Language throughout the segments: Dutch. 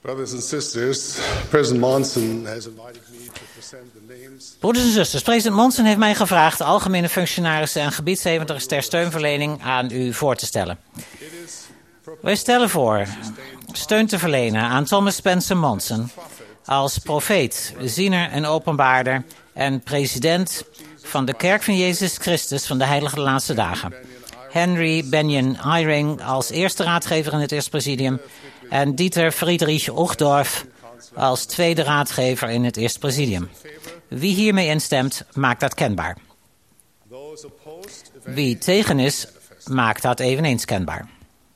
Brothers and sisters, President Monson has invited me to present the names. Broeders en zusters, president Monson heeft mij gevraagd de algemene functionarissen en gebiedshevenders ter steunverlening aan u voor te stellen. Wij stellen voor steun te verlenen aan Thomas Spencer Monson als profeet, ziener en openbaarder en president van de Kerk van Jezus Christus van de Heilige Laatste Dagen. Henry Benyon Eyring als eerste raadgever in het Eerste Presidium en Dieter Friedrich Uchtdorf als tweede raadgever in het Eerste Presidium. Wie hiermee instemt, maakt dat kenbaar. Wie tegen is, maakt dat eveneens kenbaar.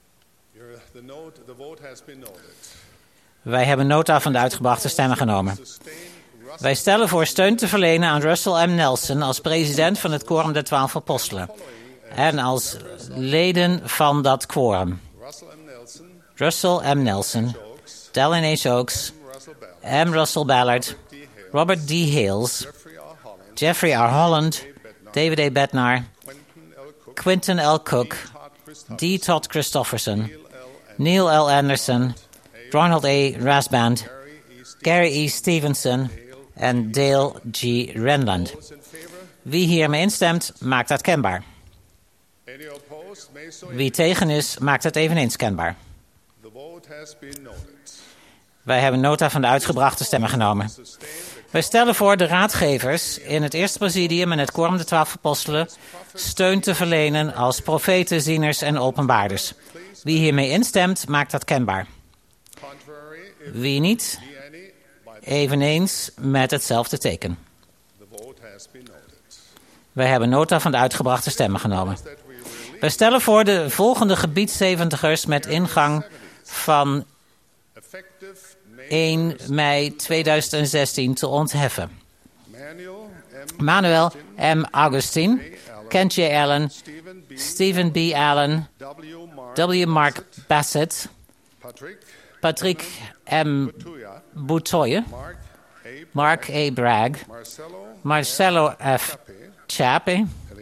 Wij hebben nota van de uitgebrachte stemmen genomen. Wij stellen voor steun te verlenen aan Russell M. Nelson als president van het Quorum der 12 Apostelen en als leden van dat quorum. Russell M. Nelson, Dallin H. Oaks, M. Russell Ballard, Robert D. Hales, Jeffrey R. Holland, David A. Bednar, Quinton L. Cook, D. Todd Christofferson, Neil L. Anderson, Ronald A. Rasband, Gary E. Stevenson en Dale G. Renland. Wie hiermee instemt, maakt dat kenbaar. Wie tegen is, maakt het eveneens kenbaar. Wij hebben nota van de uitgebrachte stemmen genomen. Wij stellen voor de raadgevers in het Eerste Presidium en het Quorum der 12 Apostelen steun te verlenen als profeten, zieners en openbaarders. Wie hiermee instemt, maakt dat kenbaar. Wie niet, eveneens met hetzelfde teken. Wij hebben nota van de uitgebrachte stemmen genomen. Wij stellen voor de volgende gebiedszeventigers met ingang van 1 mei 2016 te ontheffen. Manuel M. Augustine, Kent J. Allen, Stephen B. Allen, W. Mark Bassett, Patrick M. Boutoye, Mark A. Bragg, Marcelo F. Chape,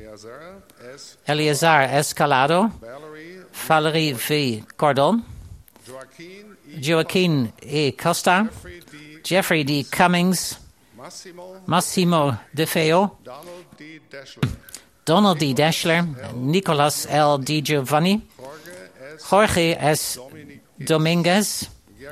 Eleazar Escalado, Valerie V. Cordon, Joaquin E. Costa, Jeffrey D. Cummings, Massimo De Feo, Donald D. Dashler, Nicolas L. Di Giovanni, Jorge S. Dominguez,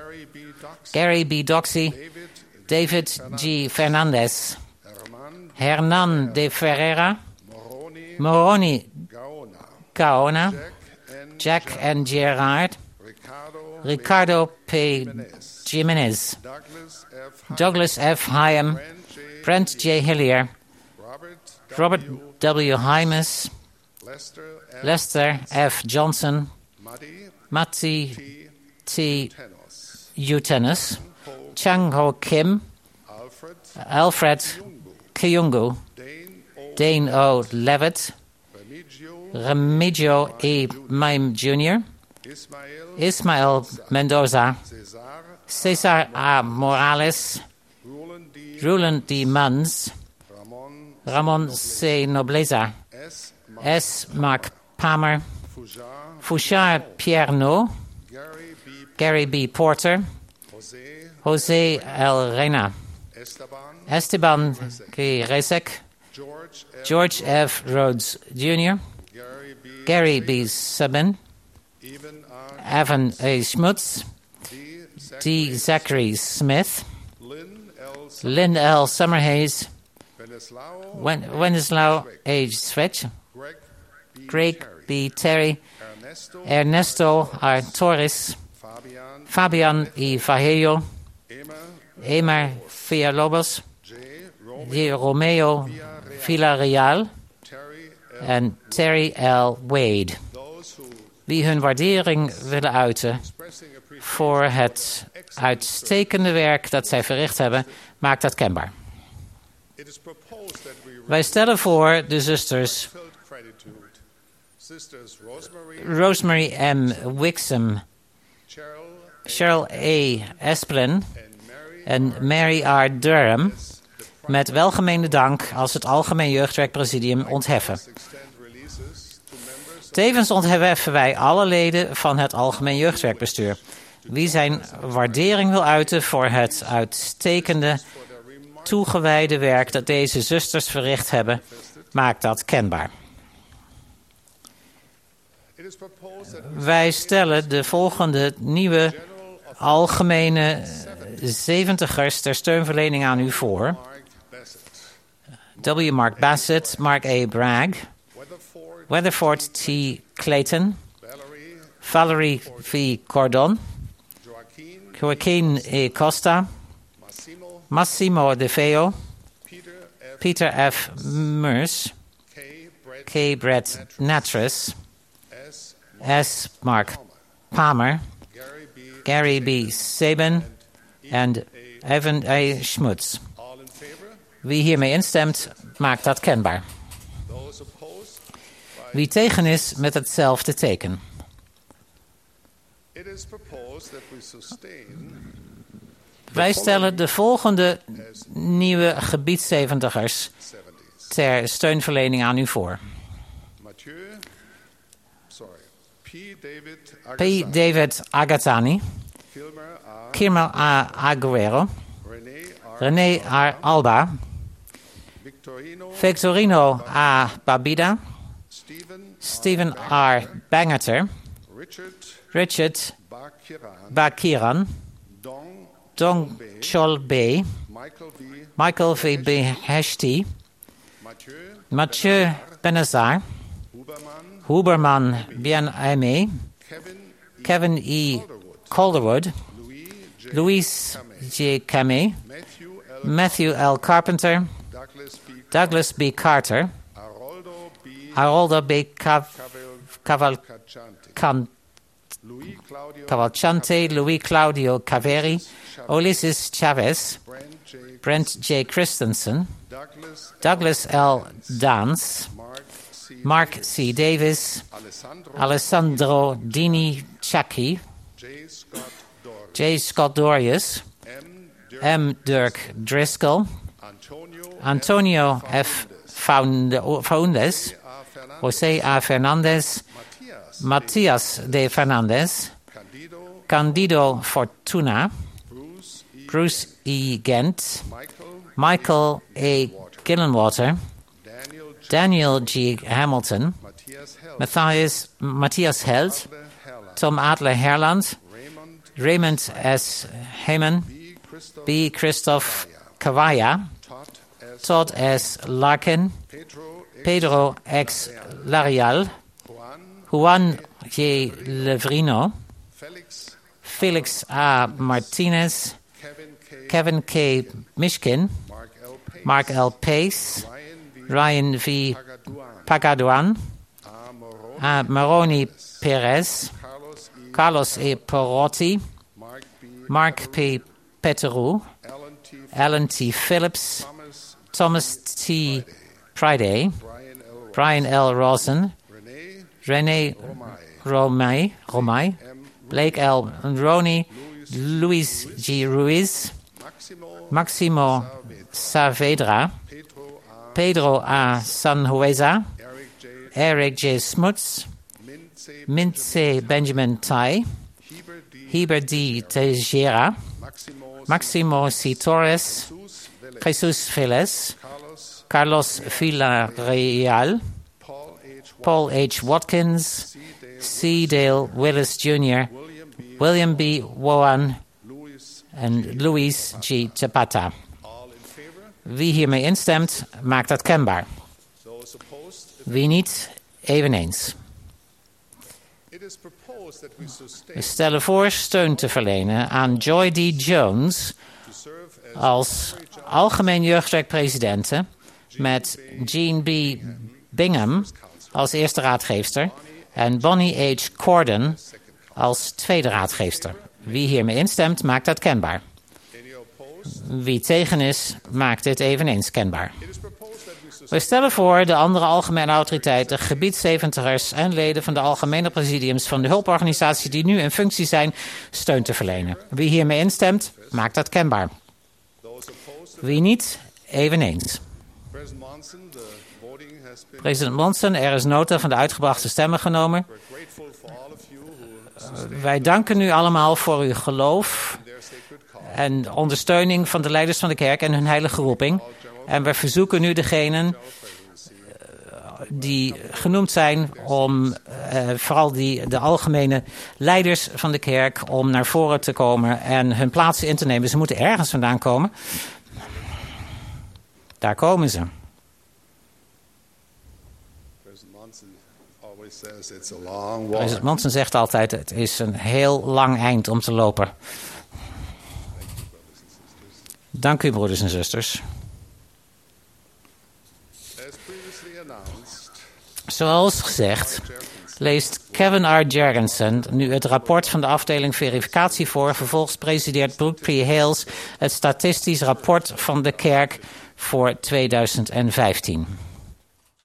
Gary B. Doxey, David G. Fernandez, Hernan de Ferreira, Moroni Gaona, Jack N. Gerard, Ricardo P. Jimenez, Douglas F. Hyam, Brent J. Hillier, Robert W. Hymas, Lester F. Johnson, Matti T. Utenis, Chang Ho Kim, Alfred Kiyungu, Dane O. Levitt, Remigio E. Mime Jr., Ismael Mendoza, Cesar A. Morales, Roland D. Munz, Ramon C. Nobleza, S. Mark Palmer, Fouchard Pierre No, Gary B. Porter, José L. Reyna, Esteban G. Rezek, George F. Rhodes Jr., Gary B. Sabin, Evan A. Schmutz, D. Zachary Smith, Lynn L. Summerhays, Wenceslao A. Swetch, Greg B. Terry, Ernesto R. Torres, Fabian E. Fajeyo, Emar Villalobos, J. Romeo Villarreal en Terry L. Wade. Wie hun waardering willen uiten voor het uitstekende werk dat zij verricht hebben, maakt dat kenbaar. Wij stellen voor de zusters Rosemary M. Wixom, Cheryl A. Esplin en Mary R. Durham met welgemeende dank als het Algemeen Jeugdwerkpresidium ontheffen. Tevens ontheffen wij alle leden van het Algemeen Jeugdwerkbestuur. Wie zijn waardering wil uiten voor het uitstekende, toegewijde werk dat deze zusters verricht hebben, maakt dat kenbaar. Wij stellen de volgende nieuwe algemene 70ers ter steunverlening aan u voor. W. Mark Bassett, Mark A. Bragg, Weatherford T. Clayton, Valerie V. Cordon, Joaquin E. Costa, Massimo De Feo, Peter F. Meurs, K. Brett Natras, S. Mark Palmer, Gary B. Sabin en Evan A. Schmutz. Wie hiermee instemt, maakt dat kenbaar. Wie tegen is, met hetzelfde teken. Wij stellen de volgende nieuwe gebiedszeventigers ter steunverlening aan u voor. P. David Agatani, Kirma A. Aguero, René R. Alba, Victorino A. Babida, Stephen R. Bangerter, Richard Bakiran, Dong Chol B, Michael V. Beheshti, Mathieu Benazar, Huberman Bien Aimé, Kevin E. Calderwood, Louis J. Kamé, Matthew L. Carpenter, Douglas B. Carter, Haroldo B. Cavalcante, Louis Claudio Caveri, Ulysses Chavez, Brent J. Christensen, Douglas L. Dance, Mark C. Davis, Alessandro Dini Chaki, J. Scott Dorius, M. Dirk Driscoll, Antonio F. Faundes, José A. Fernandez, Matias de Fernandez, Candido Fortuna, Bruce E. Gent, Michael A. Gillenwater, Daniel G. Hamilton, Matthias Held, Tom Adler Herland, Raymond S. Heyman, B. Christoph Cavaya, Todd S. Larkin, Pedro X. Larial, Juan J. Levrino, Felix A. Martinez, Kevin K. Mishkin, Mark L. Pace, Ryan V. Pagaduan, A. Maroni Perez, Carlos E. Perotti, Mark P. Peteru, Alan T. Phillips, Thomas T. Friday, Brian L. Rosen, René Romay, Blake L. Roney, Luis G. Ruiz, Maximo Saavedra, Pedro A. Sanhueza, Eric J. Smuts, Mintze Benjamin Tai, Heber D. Tejera, Maximo C. Torres, Jesus Velez, Carlos Villarreal, Paul H. Watkins, C. Dale Willis Jr., William B. Woan en Luis G. Zapata. Wie hiermee instemt, maakt dat kenbaar. Wie niet, eveneens. We stellen voor steun te verlenen aan Joy D. Jones als algemeen jeugdwerkpresidente met Jean B. Bingham als eerste raadgeefster en Bonnie H. Corden als tweede raadgeefster. Wie hiermee instemt, maakt dat kenbaar. Wie tegen is, maakt dit eveneens kenbaar. We stellen voor de andere algemene autoriteiten, gebiedszeventigers en leden van de algemene presidiums van de hulporganisaties die nu in functie zijn, steun te verlenen. Wie hiermee instemt, maakt dat kenbaar. Wie niet, eveneens. President Monson, er is nota van de uitgebrachte stemmen genomen. Wij danken u allemaal voor uw geloof en ondersteuning van de leiders van de kerk en hun heilige roeping. En we verzoeken nu degenen die genoemd zijn om vooral de algemene leiders van de kerk om naar voren te komen en hun plaatsen in te nemen. Ze moeten ergens vandaan komen. Daar komen ze. President Monson zegt altijd, het is een heel lang eind om te lopen. Dank u, broeders en zusters. Zoals gezegd, leest Kevin R. Jurgensen nu het rapport van de afdeling verificatie voor. Vervolgens presideert Brooke P. Hales het statistisch rapport van de kerk voor 2015.